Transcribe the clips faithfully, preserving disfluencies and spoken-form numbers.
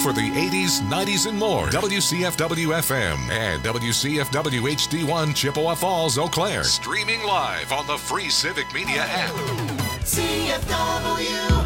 for the eighties, nineties, and more. W C F W F M and W C F W H D one Chippewa Falls, Eau Claire. Streaming live on the free Civic Media app. C F W.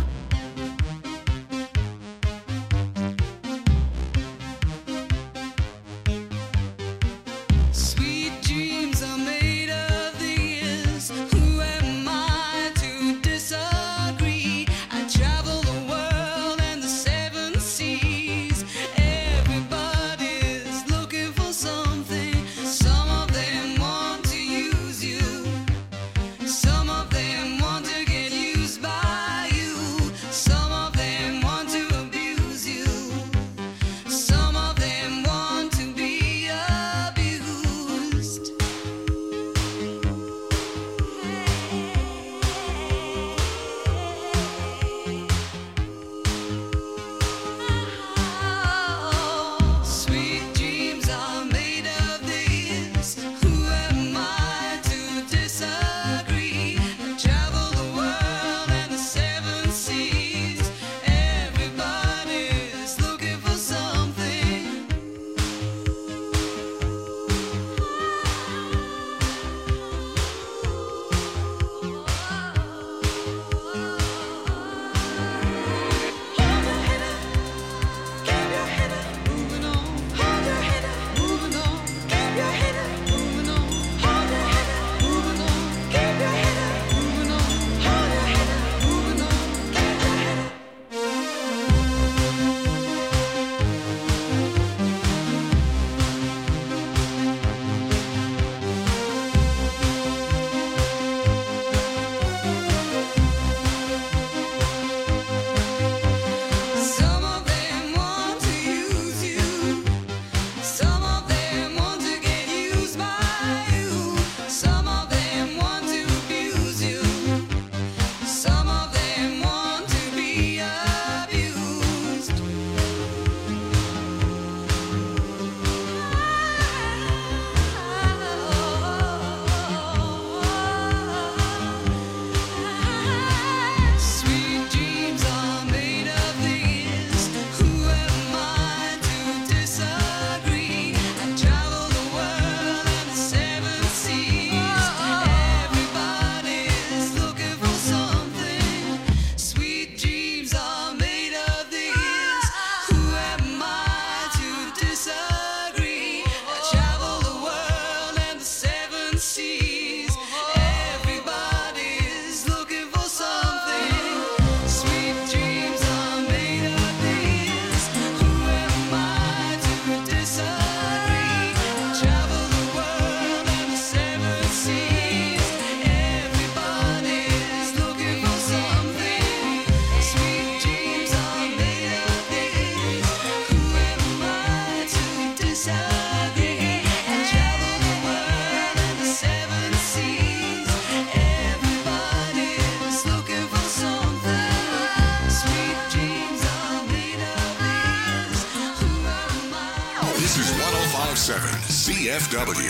C F W.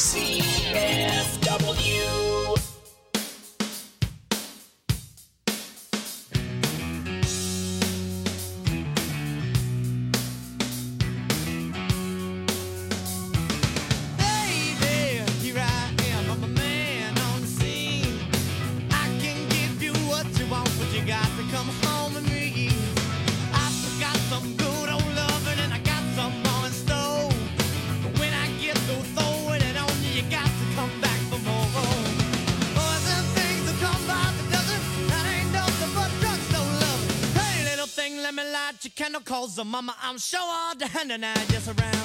C F W. Cause the mama, I'm sure all the hand and I just around.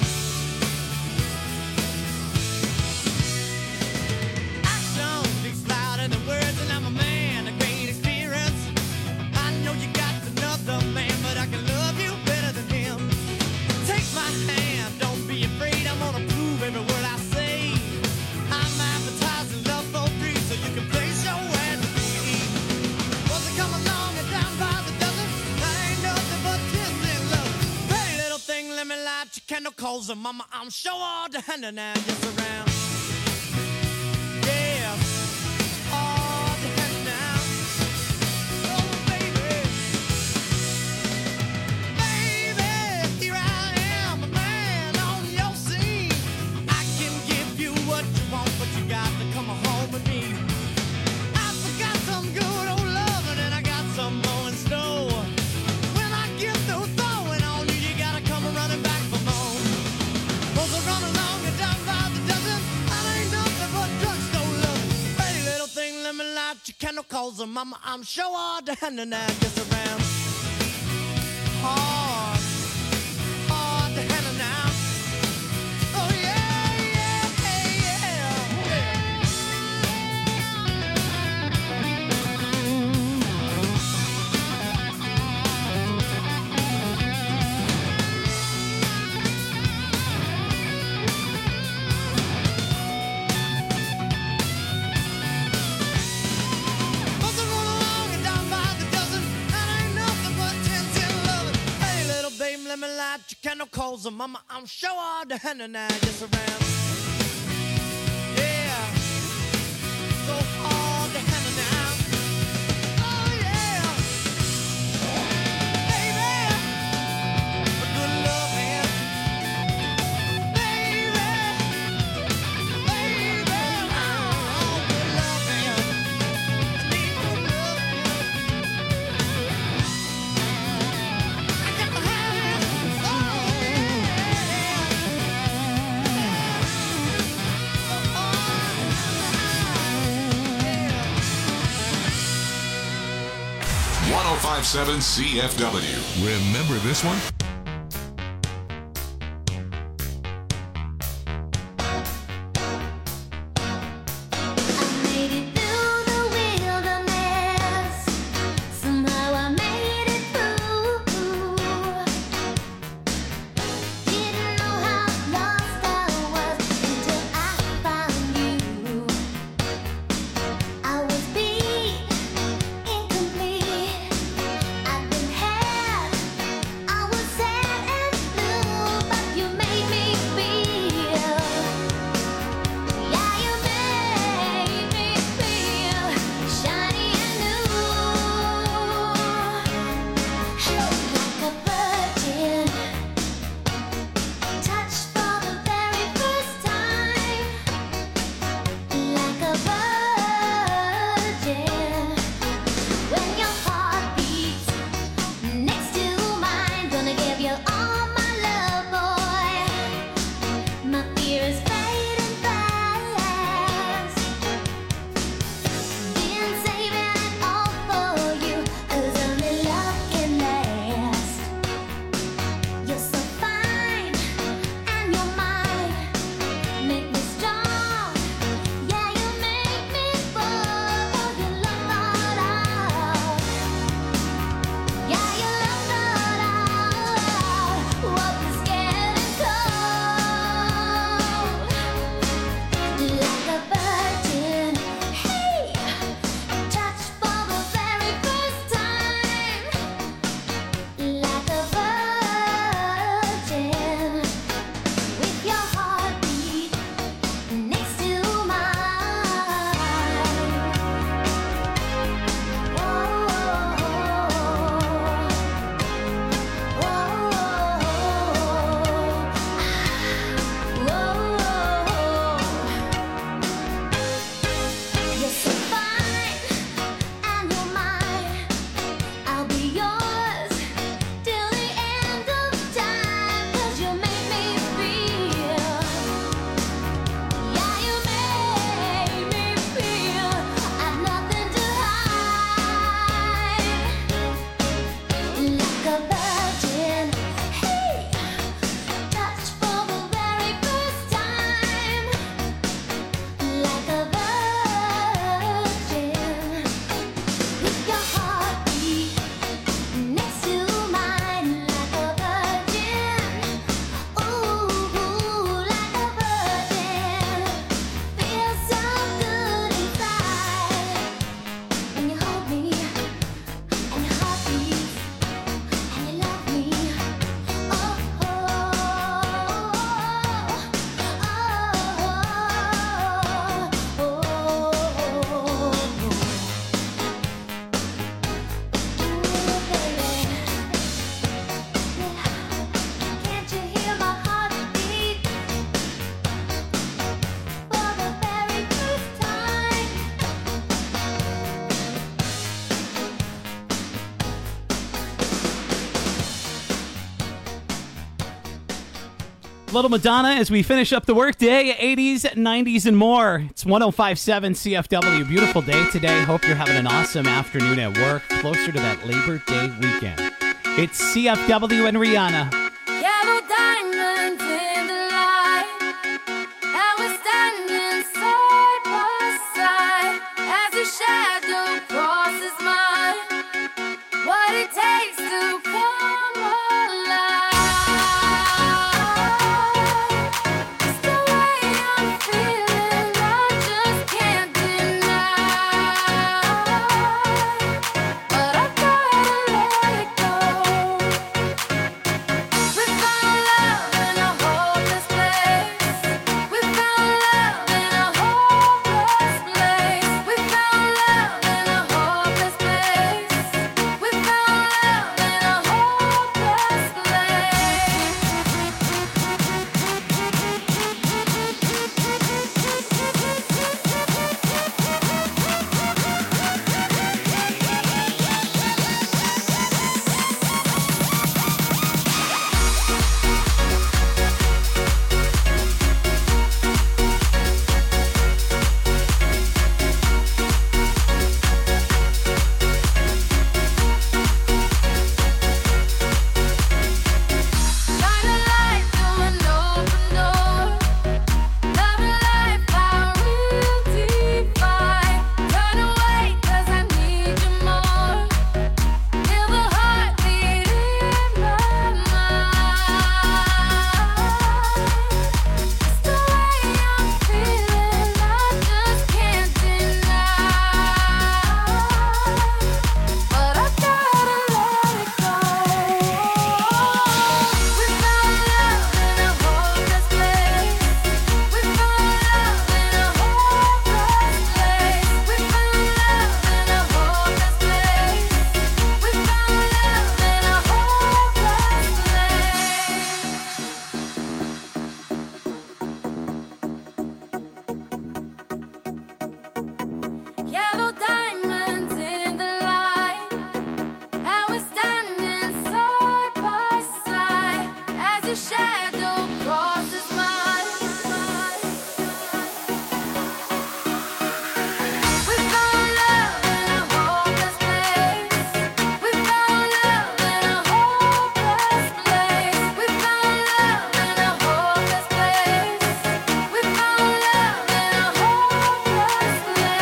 Action speaks louder than words, and I'm a man of great experience. I know you got another man, but I can love you better than him. Take my hand, don't be afraid. I'm gonna prove every word I say. I'm advertising love for free, so you can place your hand to me. Was it come along and down by the dozen? That ain't nothing but tears in love. Hey, little thing, let me light your candle, cause the mama, I'm sure all the hand and I just around. Yeah, all the hand now. Oh, baby, baby, calls her mama. I'm sure all down and I just around. Hard, hard to handle now. Oh yeah, yeah, yeah, yeah. Must have run along and down by the dozen, and ain't nothing but ten, ten, eleven. Hey, little babe, let me light your candle, calls her mama. I'm sure all the hand and I just around. Yeah, so hard to handle now. Oh yeah, baby, a good loving, baby, baby, oh, good loving, I need good loving. I got to have it, oh one oh five point seven C F W. Remember this one? Made it through the wilderness. Somehow I made it through. Didn't know how lost I was until I found you. I was beat, incomplete. I've been had. I was Little Madonna as we finish up the workday, eighties, nineties, and more. It's one oh five point seven C F W. Beautiful day today. Hope you're having an awesome afternoon at work, closer to that Labor Day weekend. It's C F W and Rihanna. Yellow diamonds in the light, and we're standing side by side as your shadow crosses mine. What it takes to come alive. It's the way I'm feeling, I just can't deny. But I gotta let it go. We found love in a hopeless place. We found love in a hopeless place. We found love in a hopeless place. We found love in a hopeless place. Shine a light through an open door. Love and life, our real divide. Turn away 'cause I need you more. Feel the heartbeat in my mind. It's the way I'm feeling, I just can't deny. But I gotta let it go. We found love in a hopeless place. We found love in a hopeless place. We found love in a hopeless place. We found love in a hopeless place. Yellow diamonds in the light, and we're standing side by side as your shadow crosses mine. We found love in a hopeless place. We found love in a hopeless place. We found love in a hopeless place. We found love in a hopeless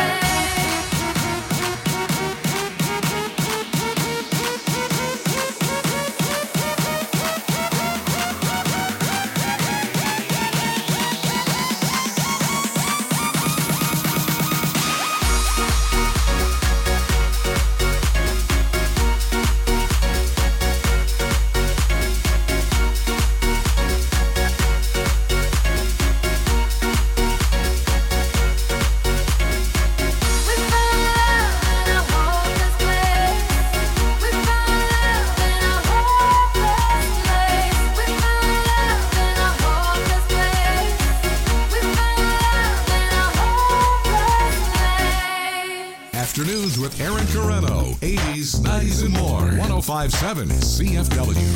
We found love in a hopeless place. We found love in a hopeless place. We found love in a hopeless place. We found love in a hopeless place. Afternoons with Aaron Carreno. eighties, nineties, and more. one oh five point seven C F W.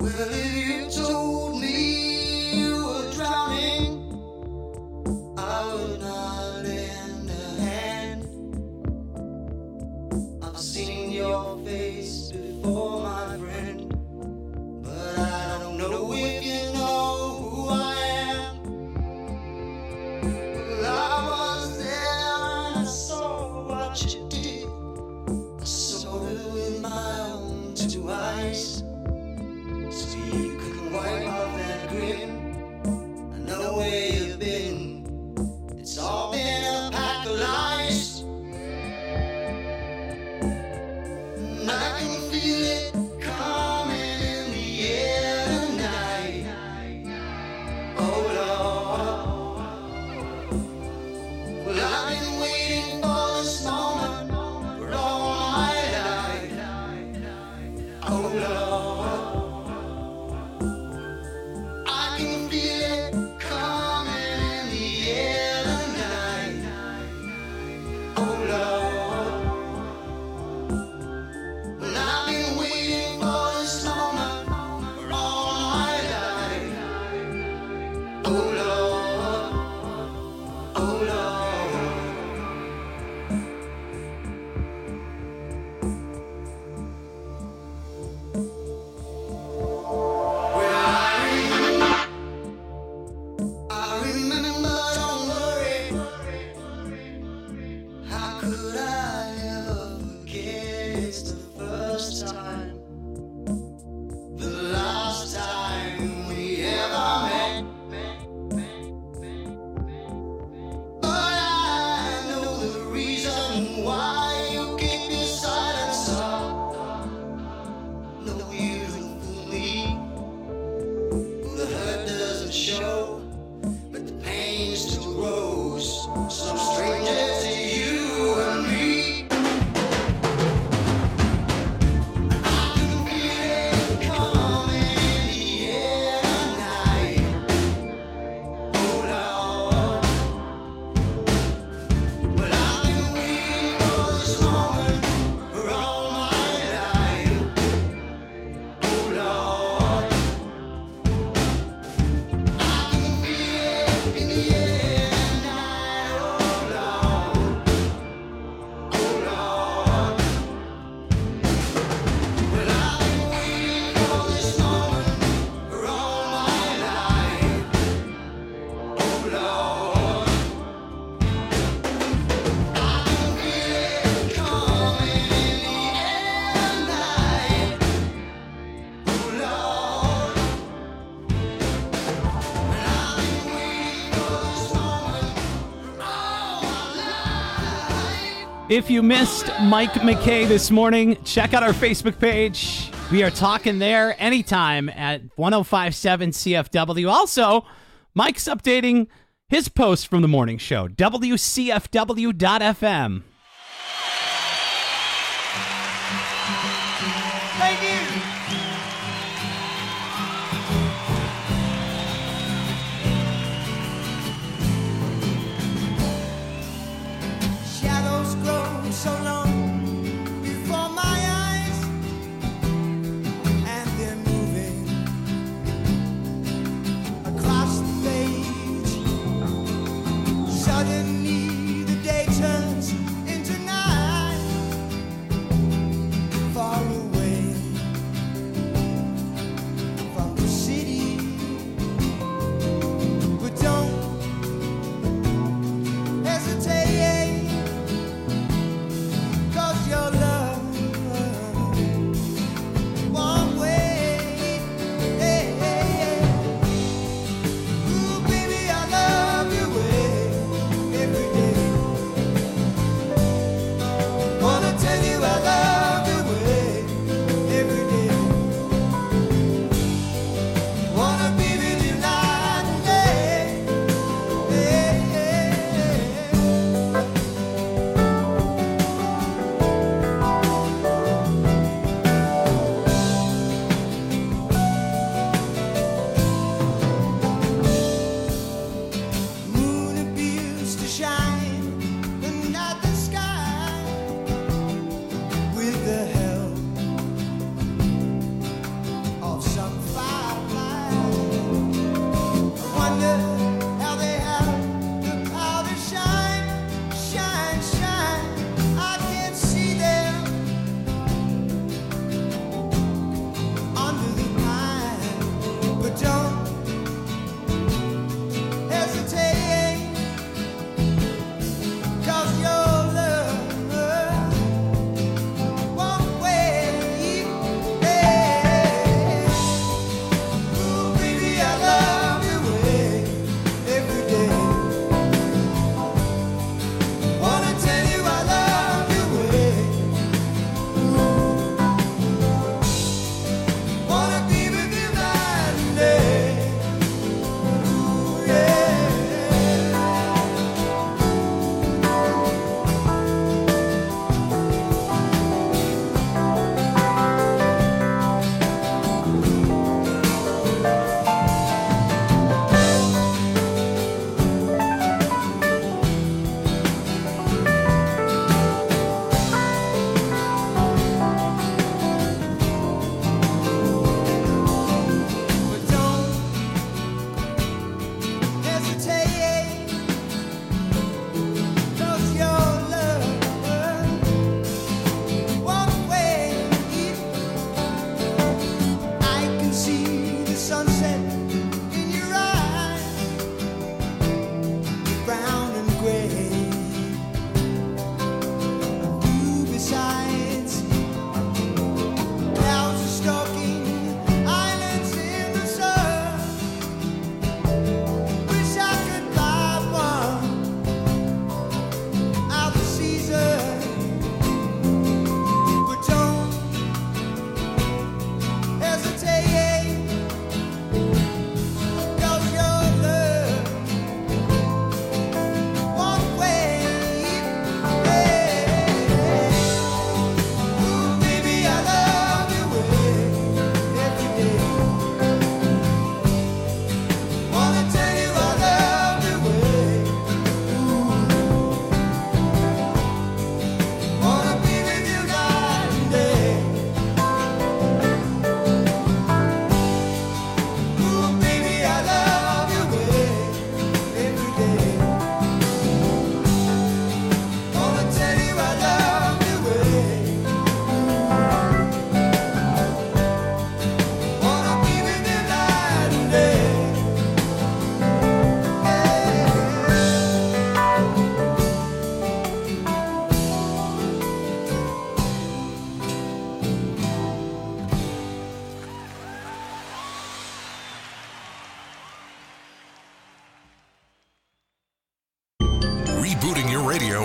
Well, if you told me you were drowning, I would not lend a hand. I've seen your face before, my friend, but I don't know if you know who I am. Well, I was there and I saw what you did. I saw it with my own two eyes. So you couldn't wipe off that grin. I know where you've been. It's all been a pack of lies. And I can feel it coming in the air tonight. Oh Lord. Well, I've been waiting for this moment for all my life. Oh Lord. I can feel it coming in the air tonight. Oh Lord. Well, I've been waiting for this moment for all my life. Oh Lord. Oh Lord. Well, I remember, I remember, don't worry. How could I ever forget? It's the first time, the last time we ever met. But I know the reason why you keep your silence up. No, you don't fool me. The hurt doesn't show, but the pain still grows. Some stranger to you and me. I can feel it coming in the air tonight. Oh Lord. Well, I've been waiting for this moment for all my life. Oh Lord. I can feel it in the air tonight. Oh Lord. Oh Lord. Well, I've been waiting for this moment for all my life. Oh Lord. I can feel it coming in the air tonight. Oh Lord. And I've been waiting for this moment for all my life. If you missed Mike McKay this morning, check out our Facebook page. We are talking there anytime at ten fifty-seven C F W. Also, Mike's updating his post from the morning show, W C F W dot F M. Thank you. Shadows grow so long before my eyes, and they're moving across the page. Suddenly the day turns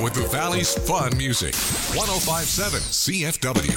with the Valley's fun music. one oh five point seven C F W.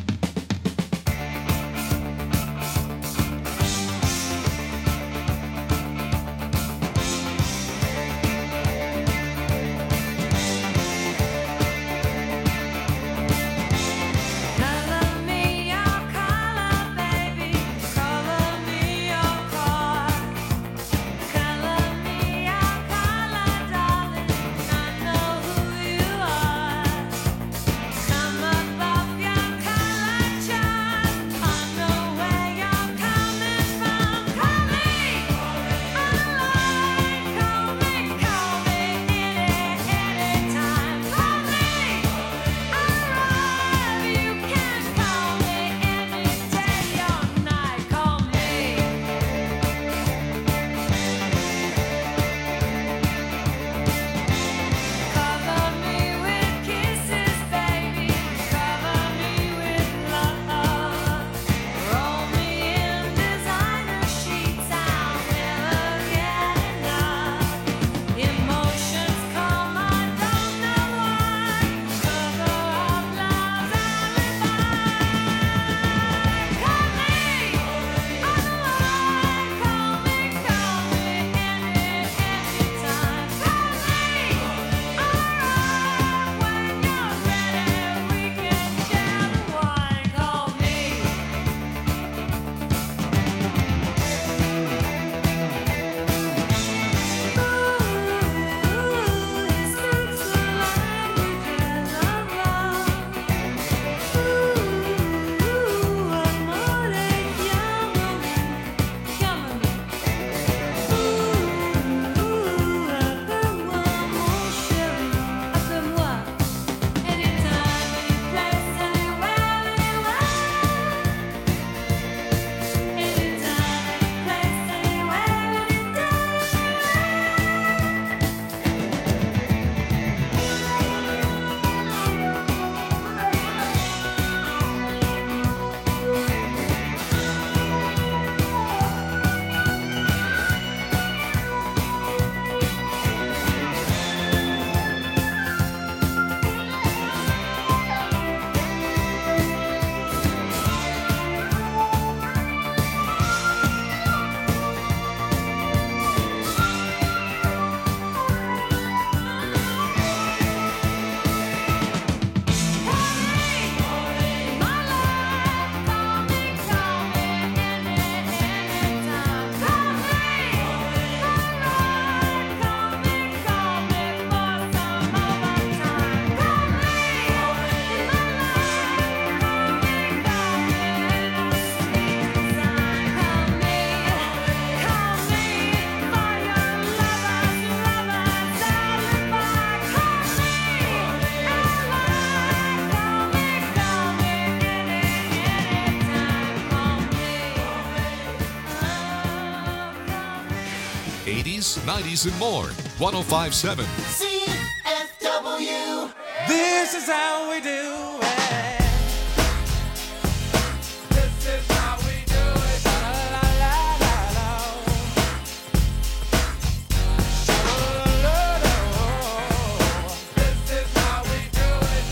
Color me your color, baby. Color me your car. Color me your color, darling. I know who you are. Come above your color chart. I know where you're coming from. Call me online. Call me, call me any, anytime. Call me arrive. You can call me any day or night. Call me. Cover me with kisses, baby. Cover me with love. Roll me in designer sheets. I'll never get enough. Emotions come, I don't know why. Cover up love's alibi. Call me online. Call me, call me any, anytime. Call me arrive when you're ready. We can share the wine. Call me. Ooh, he speaks the languages of love. Ooh, amore, chiamami, chiamami. Ooh, appelle-moi mon chéri, appelle-moi. Anytime, any place, anywhere, anywhere. Anytime, any place, anywhere, eighties, nineties, and more. one oh five point seven. C F W. This is how we do it. This is how we do it. La la la la la. Sha-la-la-la-la. This is how we do it.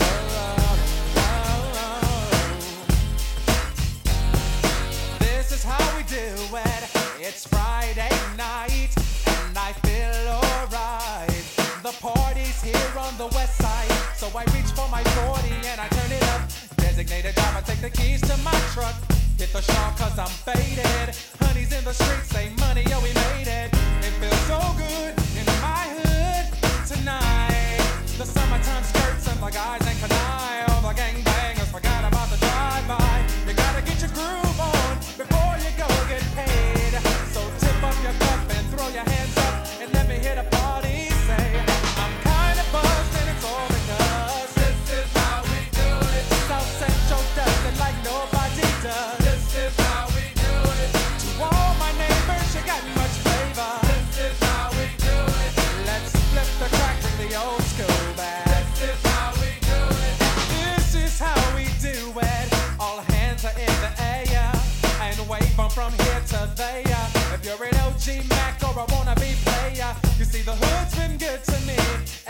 La-la-la-la. This is how we do it. It's Friday night and I feel alright. The party's here on the west side, so I reach for my forty and I turn it up. Designated driver, take the keys to my truck. Hit the shop cause I'm faded. Honey's in the streets, say money, yo, we made it. It feels so good in my hood tonight. The summertime skirts and the guys ain't canine. All the gangbangers forgot about the drive-by. You gotta get your groove on before you go get paid. So tip up your cup and throw your hands up and let me hit a party. Say, I'm kinda buzzed and it's all because this is how we do it. South Central does it like nobody does. This is how we do it. To all my neighbors, you got much flavor. This is how we do it. Let's flip the crack with the old school back. This is how we do it. This is how we do it. All hands are in the air and wave from from here to there. If you're an O G Mac or a wannabe player, you see the hood's been good to me ever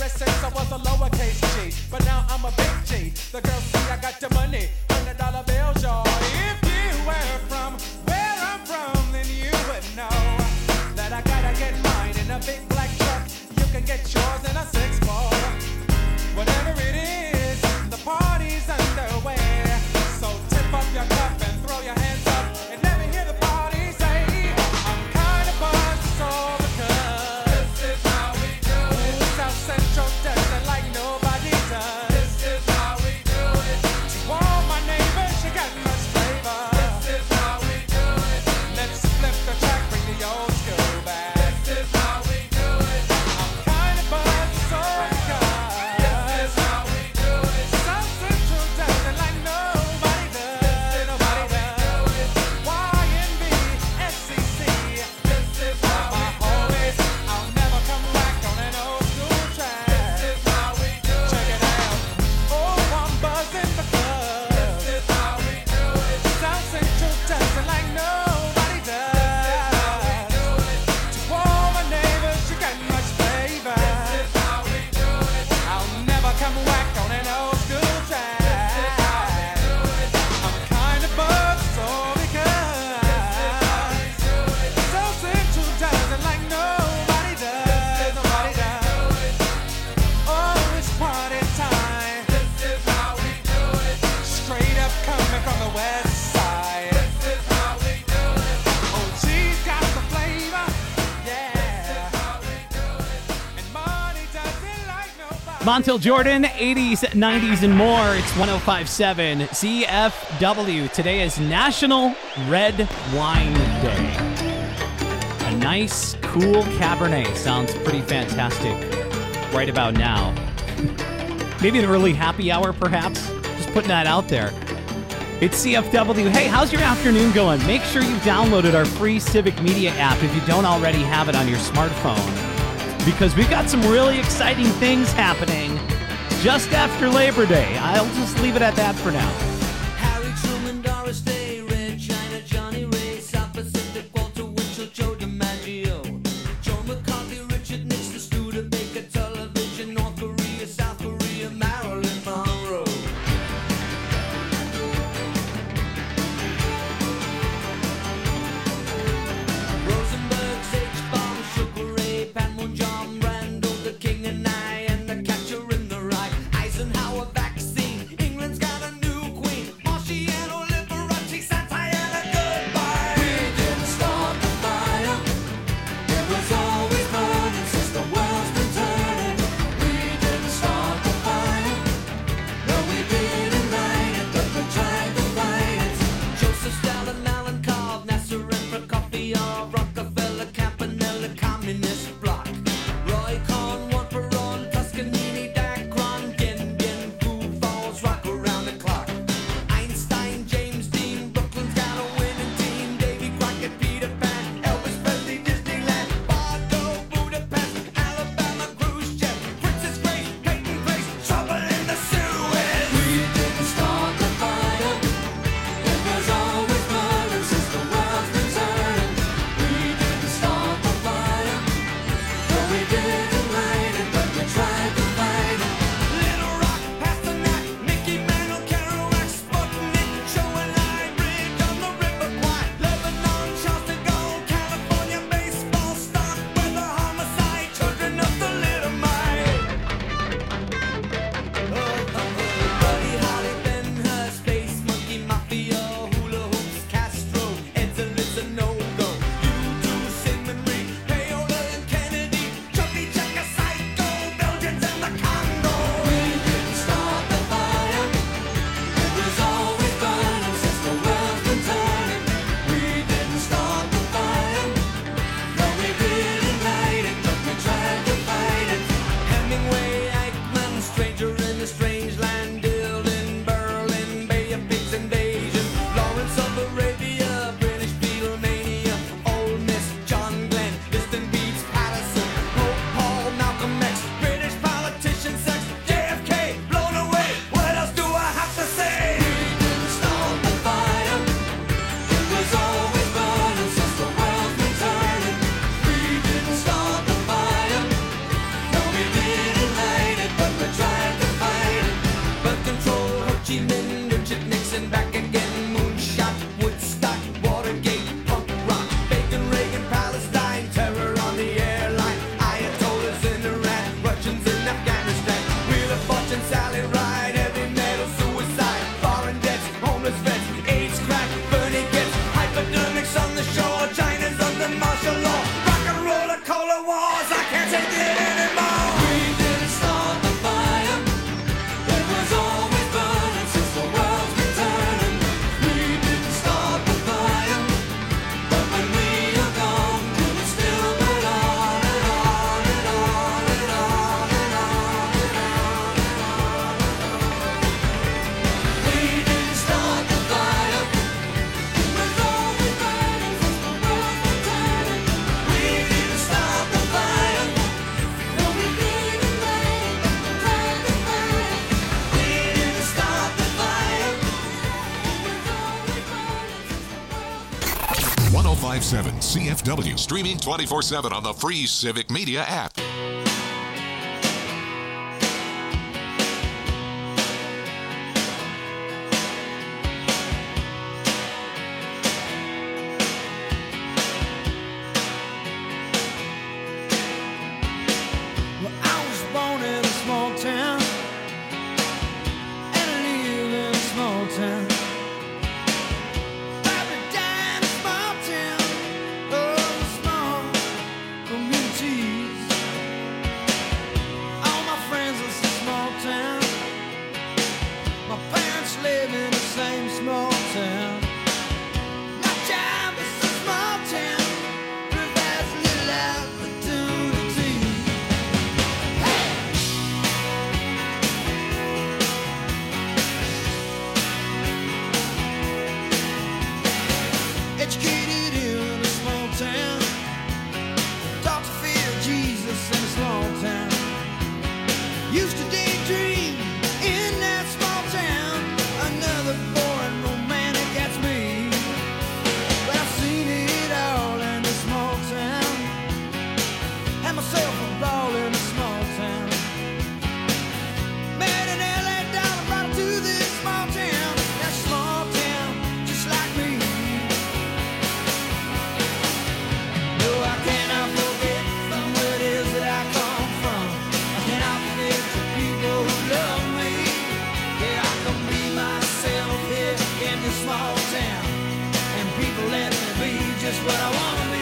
ever since I was a lowercase G, but now I'm a big G. The girls see I got the money, hundred dollar bills, y'all. If you were from where I'm from, then you would know that I gotta get mine in a big black truck. You can get yours in a six four. Whatever it is, the party's underway. So tip up your cup and throw your hands up and let me hear the party say, I'm kind of buzzed, so because this is how we do it. South Central does it like nobody does. This is how we do it. To all my neighbors, you got much flavor. This is how we do it. Let's flip the track, bring the old school back. This is how we do it. I'm kind of buzzed, so because this is how we do it. South Central does it like nobody does. Nobody does. Y N B, S C C. This is how my homies. I'll never come back on an old school track. This is how we do it. Check it out. Oh, I'm buzzing because this is how we do it. South Central does it like nobody does. This is how we do it. To all my neighbors, you got much flavor. This is how we do it. I'll never come back on an old school track. This is how we do it. I'm kind of buzzed, so because this is how we do it. South Central does it like nobody does. Nobody does. Oh, it's party time. This is how we do it. Straight up coming from the west side. This is how we do it. Oh, she's got the flavor. Yeah. This is how we do it. And Marty does it like nobody. Montel Jordan, eighties, nineties, and more. It's one oh five point seven C F W. Today is National Red Wine Day. A nice, cool Cabernet sounds pretty fantastic right about now. Maybe an early happy hour, perhaps. Just putting that out there. It's C F W. Hey, how's your afternoon going? Make sure you've downloaded our free Civic Media app if you don't already have it on your smartphone, because we've got some really exciting things happening just after Labor Day. I'll just leave it at that for now. Harry Truman, Doris Day, Red China, Johnny Ray, South Pacific, Walter Winchell, Joe DiMaggio, Joe McCarthy, Richard Nixon, Studebaker, Television, North Korea, South Korea, Marilyn Monroe. Rosenberg, H-Bomb, Sugar Ray, Panmunjom, Randall, the King and I, and the Catcher in the Rye, Eisenhower vaccine, England's got a new queen. ten fifty-seven C F W. Streaming twenty-four seven on the free Civic Media app. Well, I was born in a small town, and I live in a small town. Probably die in a small town, oh, small communities. All my friends live in a small town. My parents live in the same small town. My job is a small town, provides little opportunity. Educated in a small town, taught to fear Jesus in a small town. Used to daydream in that small town. Another boring romantic, that's me. But I've seen it all in a small town. Had myself a ball in a small town. Met an L A dollar, brought her to this small town. That small town, just like me. No, I cannot forget from where it is that I come from. I cannot forget the people who love me. Yeah, I can be myself here in this small town, and people let me be just what I want to be.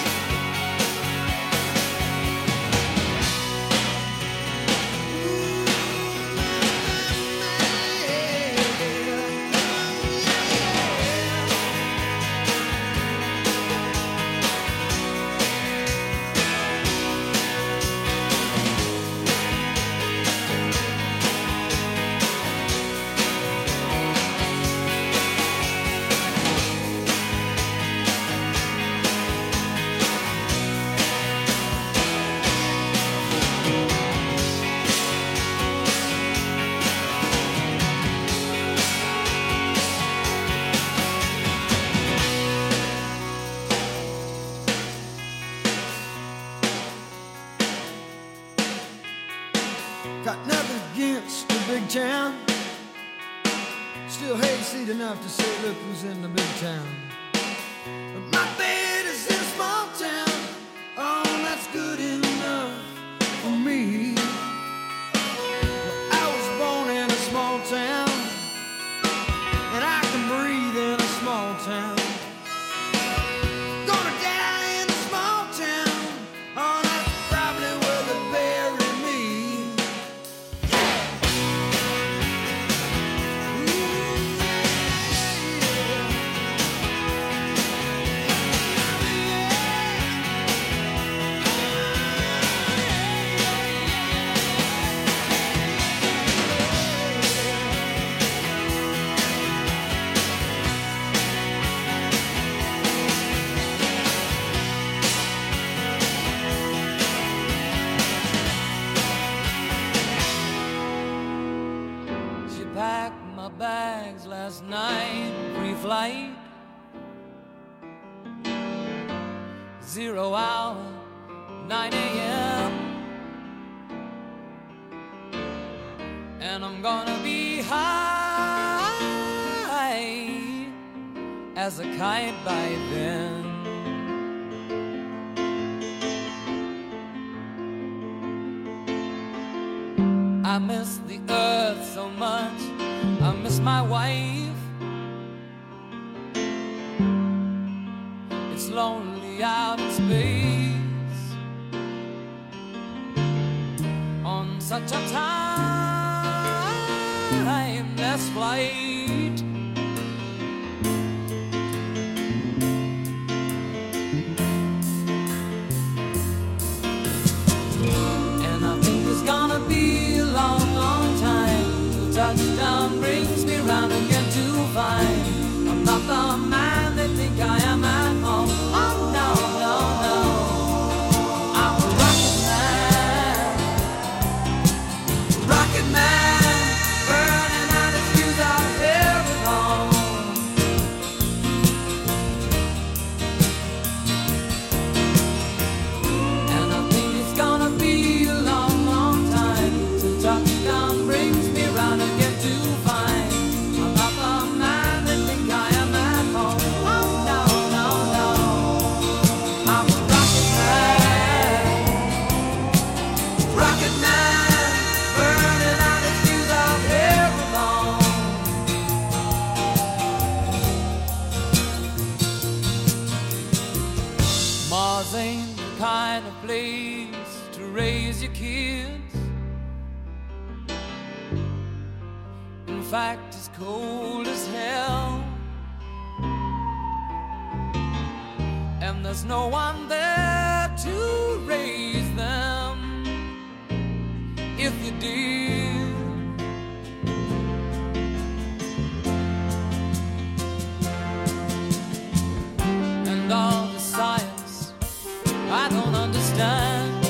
Got nothing against the big town. Still hayseed enough to say, look who's in the big town. But my bed is in a small town. Oh, that's good enough for me. Well, I was born in a small town, and I can breathe in a small town. Gonna die in a small town. Oh, that's probably where they bury me. She packed my bags last night, pre-flight. Zero hour, nine a.m. And I'm gonna be high as a kite by then. I miss the earth so much. I miss my wife. It's lonely out in space on such a timeless flight. And I think it's gonna be a long, long time till touchdown brings me round again to find I'm not the man they think I am at home. Oh no, no, no, I'm a rocket man, rocket man, burning out his fuse out here at home. This ain't the kind of place to raise your kids. In fact, it's cold as hell, and there's no one there to raise them if you did. And all the science I don't understand,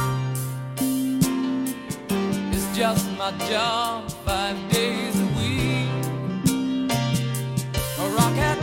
it's just my job five days a week. A rocket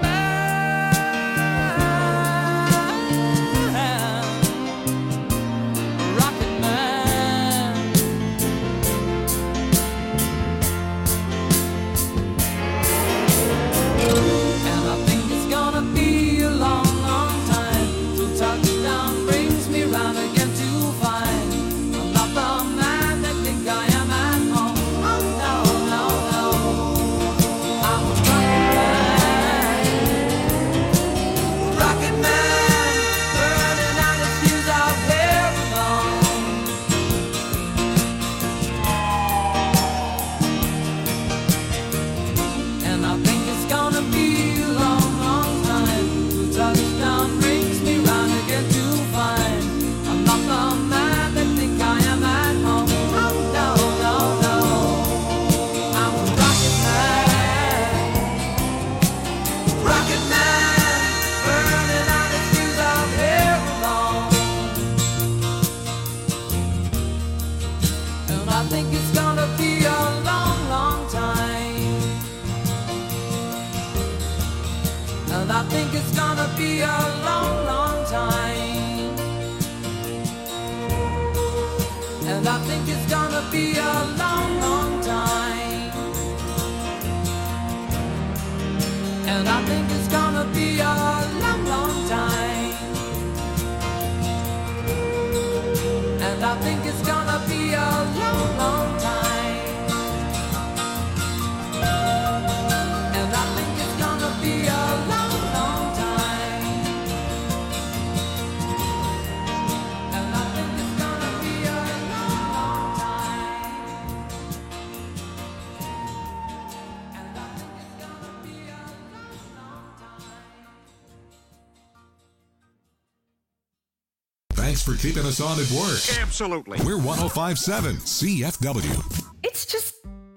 be a long, long time. And I think it's gonna be a long, long time. And I think it's gonna be a long, long time. And I think it's gonna be a long, long time. And I think it's gonna be a long Thanks for keeping us on at work. Absolutely. We're one oh five point seven C F W. It's just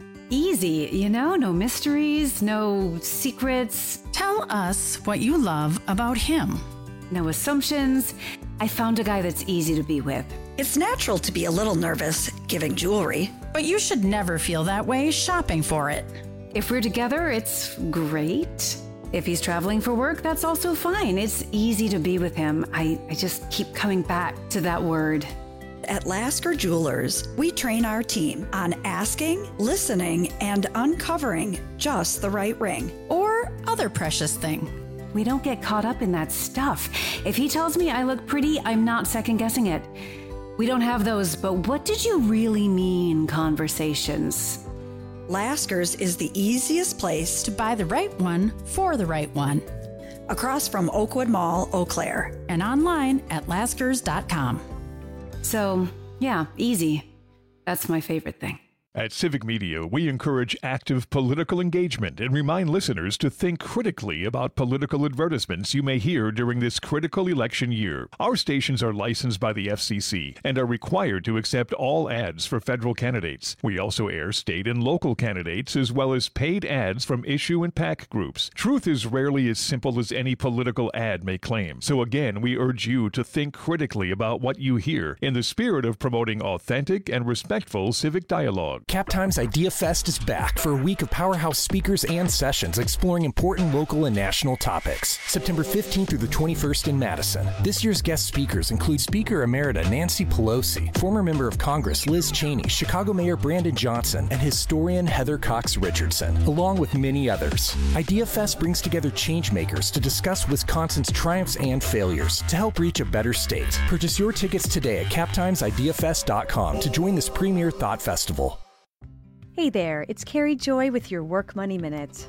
easy, you know? No mysteries, no secrets. Tell us what you love about him. No assumptions. I found a guy that's easy to be with. It's natural to be a little nervous giving jewelry. But you should never feel that way shopping for it. If we're together, it's great. If he's traveling for work, that's also fine. It's easy to be with him. I, I just keep coming back to that word. At Lasker Jewelers, we train our team on asking, listening, and uncovering just the right ring. Or other precious thing. We don't get caught up in that stuff. If he tells me I look pretty, I'm not second guessing it. We don't have those, but what did you really mean conversations. Lasker's is the easiest place to buy the right one for the right one. Across from Oakwood Mall, Eau Claire. And online at laskers dot com. So, yeah, easy. That's my favorite thing. At Civic Media, we encourage active political engagement and remind listeners to think critically about political advertisements you may hear during this critical election year. Our stations are licensed by the F C C and are required to accept all ads for federal candidates. We also air state and local candidates as well as paid ads from issue and PAC groups. Truth is rarely as simple as any political ad may claim. So again, we urge you to think critically about what you hear in the spirit of promoting authentic and respectful civic dialogue. CapTime's Idea Fest is back for a week of powerhouse speakers and sessions exploring important local and national topics. September fifteenth through the twenty-first in Madison. This year's guest speakers include Speaker Emerita Nancy Pelosi, former member of Congress Liz Cheney, Chicago Mayor Brandon Johnson, and historian Heather Cox Richardson, along with many others. Idea Fest brings together changemakers to discuss Wisconsin's triumphs and failures to help reach a better state. Purchase your tickets today at cap times idea fest dot com to join this premier thought festival. Hey there, it's Carrie Joy with your Work Money Minute.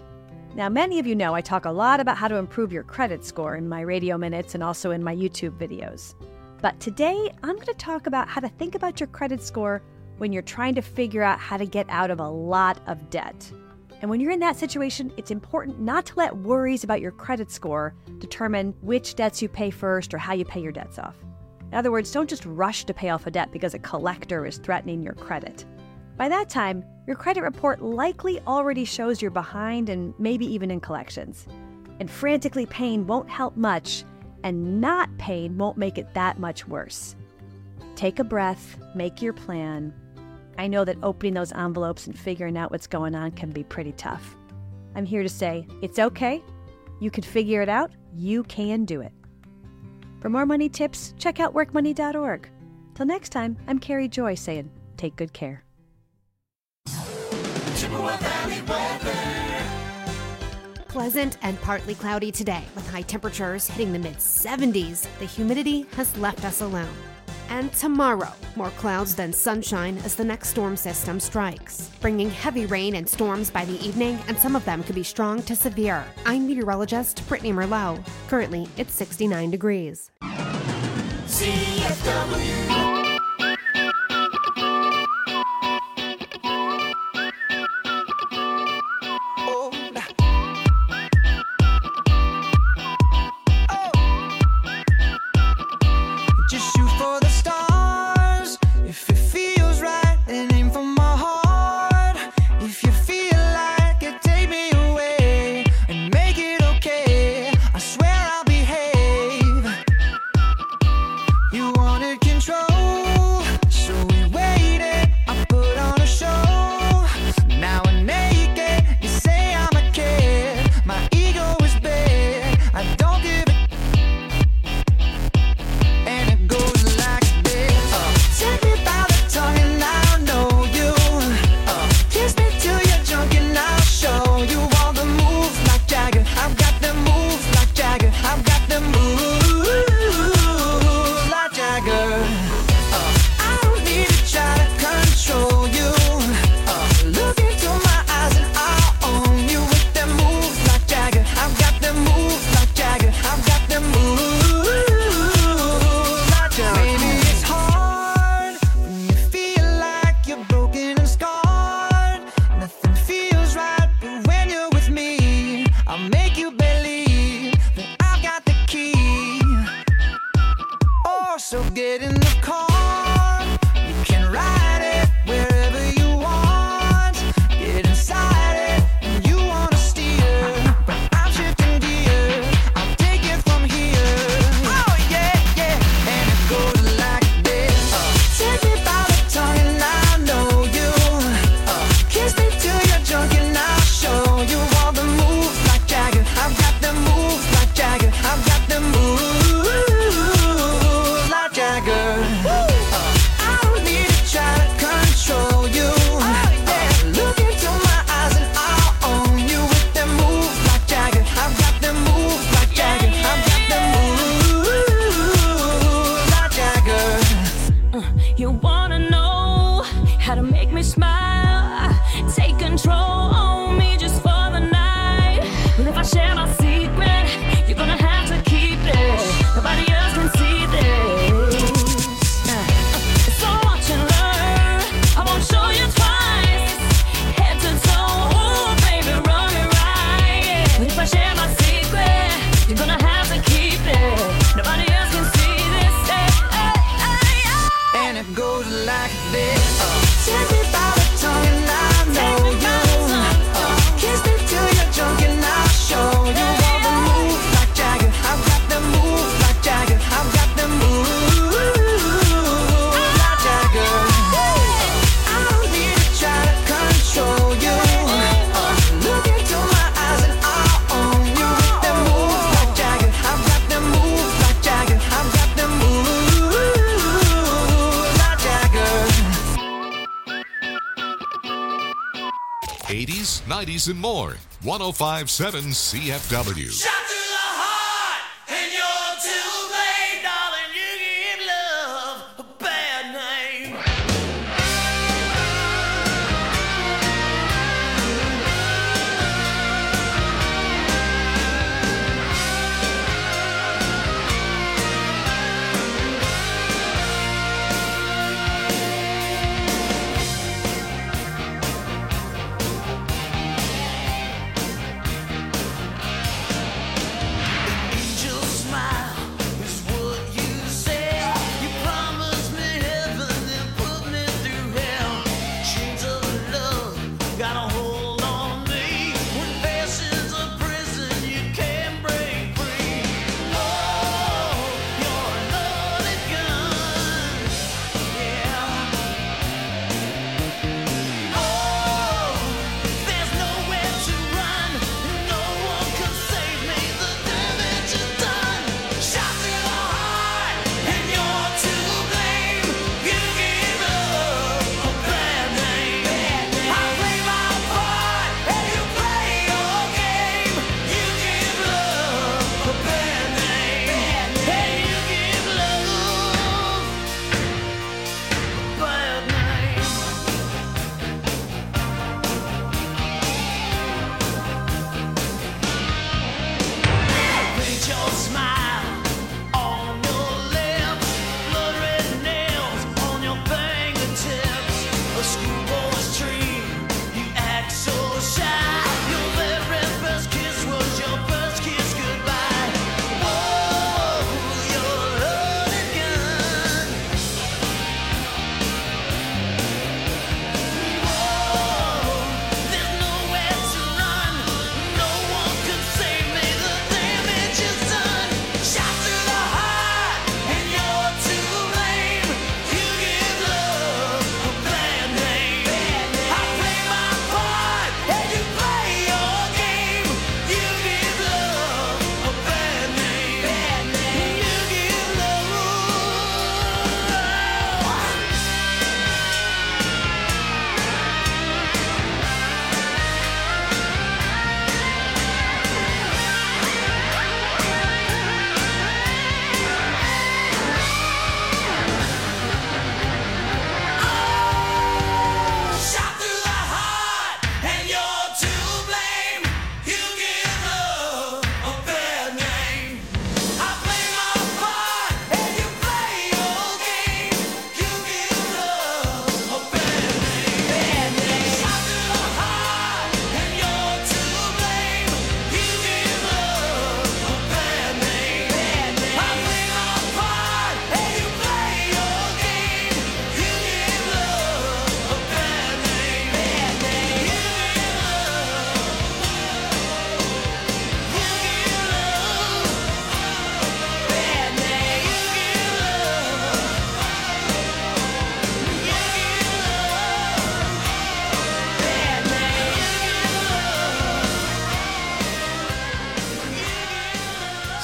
Now, many of you know I talk a lot about how to improve your credit score in my radio minutes and also in my YouTube videos. But today, I'm going to talk about how to think about your credit score when you're trying to figure out how to get out of a lot of debt. And when you're in that situation, it's important not to let worries about your credit score determine which debts you pay first or how you pay your debts off. In other words, don't just rush to pay off a debt because a collector is threatening your credit. By that time, your credit report likely already shows you're behind and maybe even in collections. And frantically paying won't help much, and not paying won't make it that much worse. Take a breath, make your plan. I know that opening those envelopes and figuring out what's going on can be pretty tough. I'm here to say, it's okay. You can figure it out. You can do it. For more money tips, check out work money dot org. Till next time, I'm Carrie Joy saying, take good care. Chippewa Valley weather. Pleasant and partly cloudy today with high temperatures hitting the mid seventies. The humidity has left us alone. And tomorrow, more clouds than sunshine as the next storm system strikes, bringing heavy rain and storms by the evening, and some of them could be strong to severe. I'm meteorologist Brittany Merlot. Currently, it's sixty-nine degrees. C F W. Just shoot for the stars. If it feels right, then aim for my heart. If you feel like it, take me away and make it okay. I swear I'll behave. You wanted control, so we waited. I put on a show. Now I'm naked. You say I'm a kid. My ego is big. I don't give a and it goes like this. Uh, take me by the tongue and I'll know you. Uh, kiss me till you're drunk and I'll show you all the moves like Jagger. I've got the moves like Jagger. I've got the moves like Jagger. Uh, I don't need to try to control you. Uh, look into my eyes and I'll own you with them moves like Jagger. I've got the moves like Jagger. I've got the moves. Maybe it's hard when you feel like you're broken and scarred. Nothing feels right, but when you're with me, I'll make you believe that I've got the key. Oh, so get in the car. You can ride it wherever you want. Get inside it and you wanna steer, but I'm shifting gears. I'll take it from here. Oh yeah, yeah. And it goes like this. Uh, take me by the tongue and I know you. Uh, kiss me till you're drunk and I'll show you all the moves like Jagger. I've got the moves like Jagger. I've got the moves like Jagger. Uh, I don't need to try to control you. Uh, look into my eyes and I'll own you with them moves like Jagger. I've got the moves like Jagger. I've got the moves like Jagger. You wanna know how to make me smile? Take control on me just for the night. But if I share my secret, you're gonna have to keep it. Nobody else can see this. So watch and learn. I won't show you twice. Head to toe, ooh, baby, run it right. But if I share my secret, you're gonna have to keep it. Nobody else can see this. Hey, hey, hey, hey. And it goes like this. Uh, take me by the tongue and I know you. Uh, kiss me till you're drunk and I'll show you all the moves like Jagger. I've got the moves like Jagger. I've got the moves like Jagger. Uh, I don't need to try to control you. Uh, look into my eyes and I'll own you with the moves like Jagger. I've got the moves like Jagger. I've got the moves like Jagger. eighties, nineties, and more. one oh five point seven C F W. Shot to the heart, and you're too late, darling. You give love a bad name.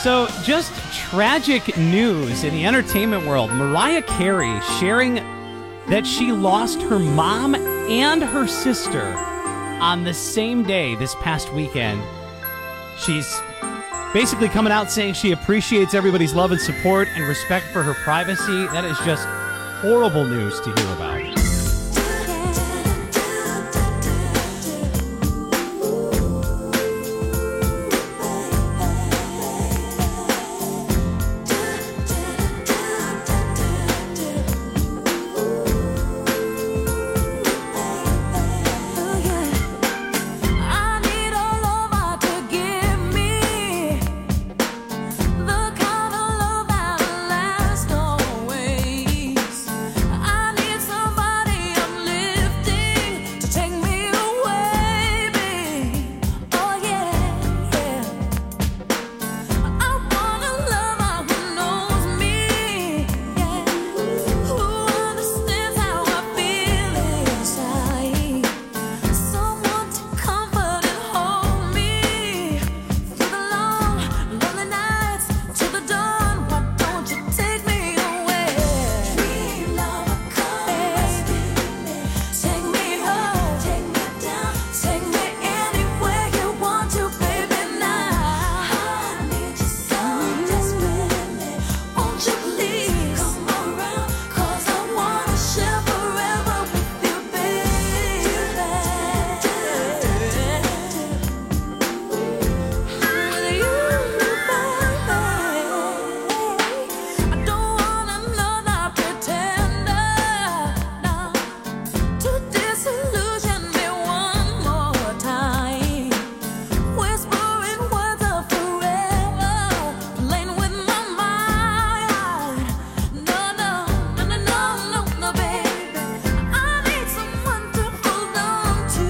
So, just tragic news in the entertainment world. Mariah Carey sharing that she lost her mom and her sister on the same day this past weekend. She's basically coming out saying she appreciates everybody's love and support and respect for her privacy. That is just horrible news to hear about. I need a lover to give me the kind of love that lasts always. I need somebody uplifting to take me away, babe. Oh yeah, yeah. I want a lover who knows me, yeah, who understands how I feel inside. Someone to comfort and hold me through the long, lonely nights till the dawn. Why don't you take me away? Dream lover, come take me home, take me down, take me anywhere you want to, baby. Now I need you so desperately. Won't you please come around? 'Cause I wanna share forever with you, baby. With you, baby. I don't want another pretender now to disillusion me one more time. Whispering words of forever, playing with my mind. No, no, no, no, no, no, no, baby. I need someone to hold on to,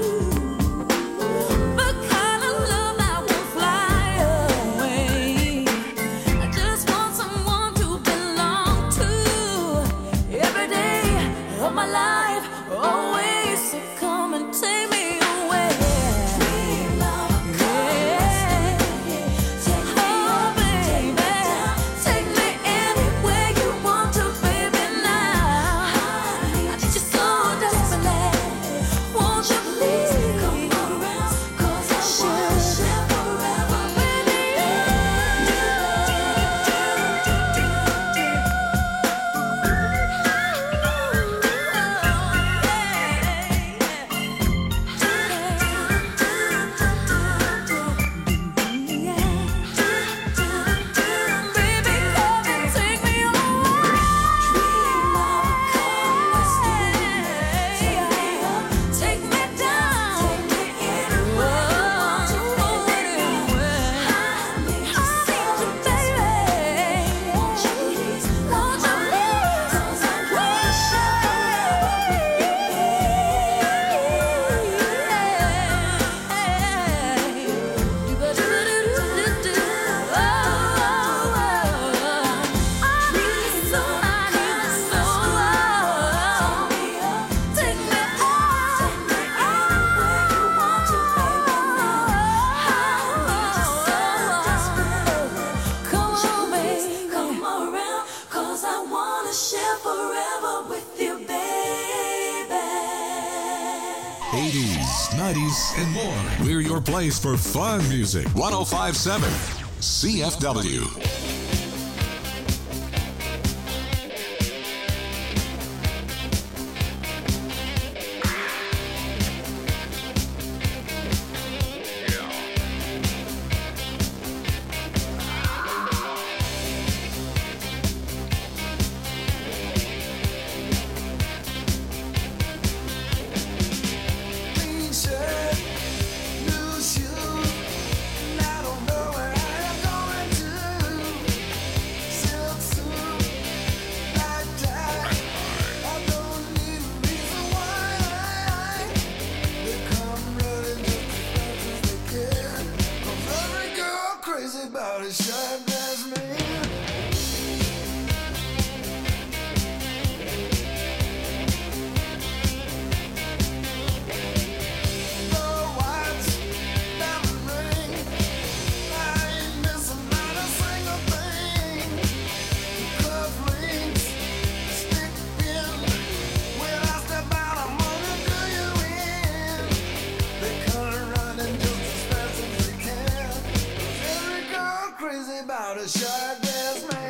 the kind of love that won't fly away. I just want someone to belong to every day of my life, always. So come and take me away. Dream lover, come take me home, baby. Take me anywhere you want to, baby. Now I need you so desperately. Won't you please come around? 'Cause I wanna share forever with eighties, nineties, and more. We're your place for fun music. one oh five point seven C F W. Clean shirt, new shoes, and I don't know where I am going to. Silk suit, black tie, I don't need a reason why. They come running just as fast as they can. 'Cause every girl crazy about a sharp dressed man. The watch, diamond ring, I ain't missing not a crazy about a shirtless man.